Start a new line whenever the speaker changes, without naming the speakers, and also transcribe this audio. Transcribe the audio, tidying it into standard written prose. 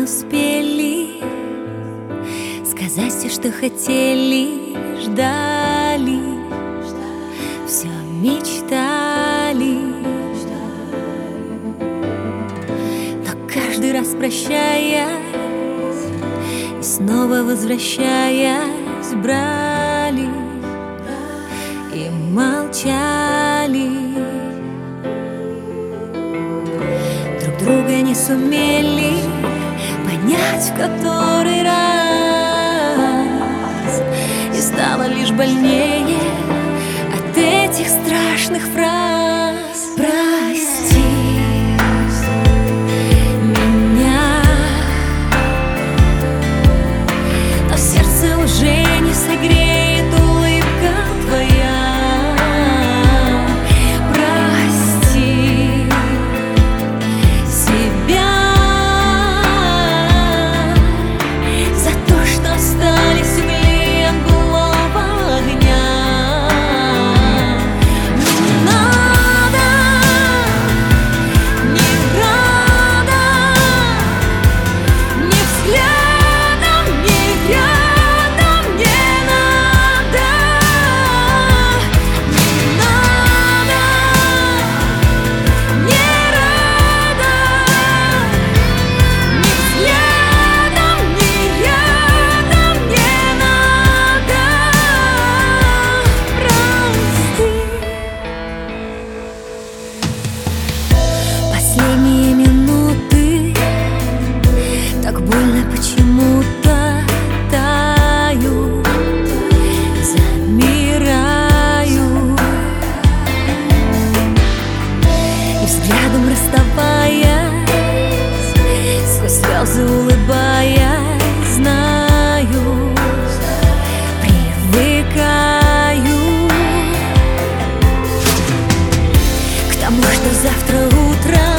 не успели сказать все, что хотели, ждали, все мечтали. Но каждый раз прощаясь и снова возвращаясь, брали и молчали. Друг друга не сумели понять в который раз, и стало лишь больнее от этих страшных фраз. Прости меня, но сердце уже не согреет улыбка твоя. Прости себя за то, что остались угли от былого огня. Не надо, ни рада, ни взглядом, ни рядом не надо. Не надо, ни рада, ни взглядом, ни рядом не надо. Прости. Последние минуты так больно почему-то таю, замираю, и взглядом расставаясь, сквозь слезы улыбаясь, знаю, привыкаю к тому, что завтра утром